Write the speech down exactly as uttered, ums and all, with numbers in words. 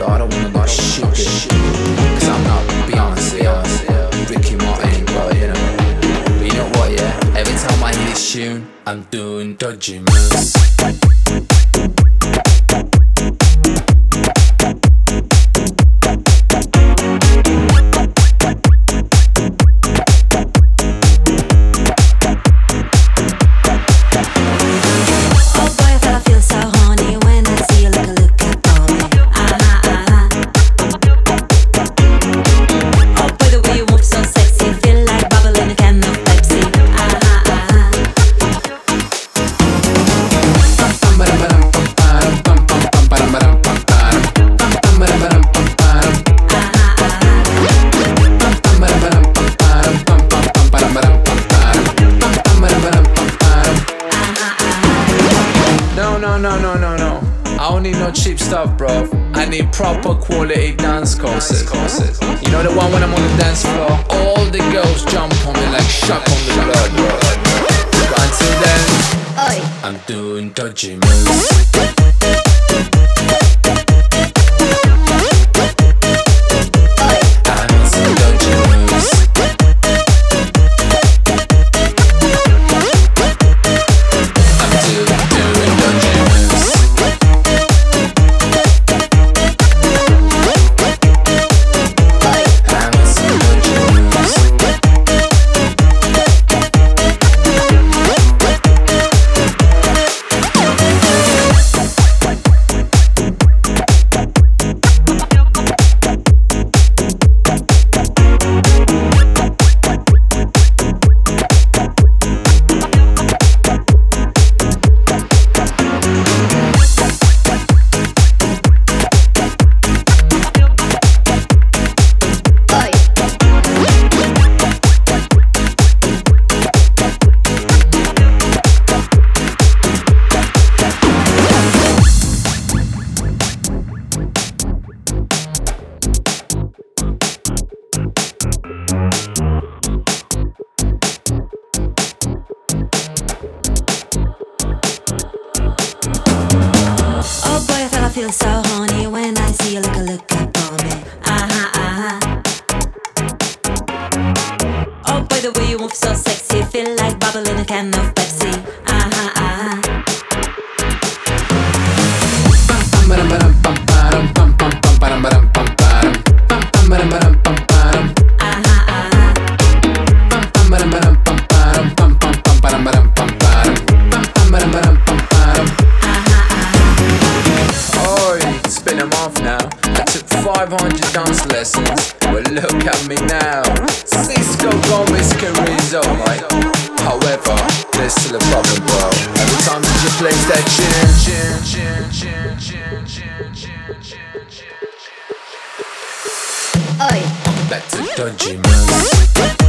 though I don't wanna look stupid, cause I'm not Beyonce or Ricky Martin, but you know. But you know what, yeah? Every time I hear this tune, I'm doing dodgy moves. No, no, no, no, no. I don't need no cheap stuff, bro. I need proper quality dance courses. You know the one when I'm on the dance floor, all the girls jump on me like shock on the blood, bro. But until then, I'm doing dodgy moves. I feel so horny when I see you look a look up on me. Uh-huh, uh-huh. Oh boy, the way you move so sexy, feel like bubble in a can of Pepsi. Uh-huh, uh-huh. five hundred dance lessons, well look at me now. Cisco Gomez Carrizo, right? However, there's still a problem, bro. Every time that you play that tune, I'm back to dodgy moves.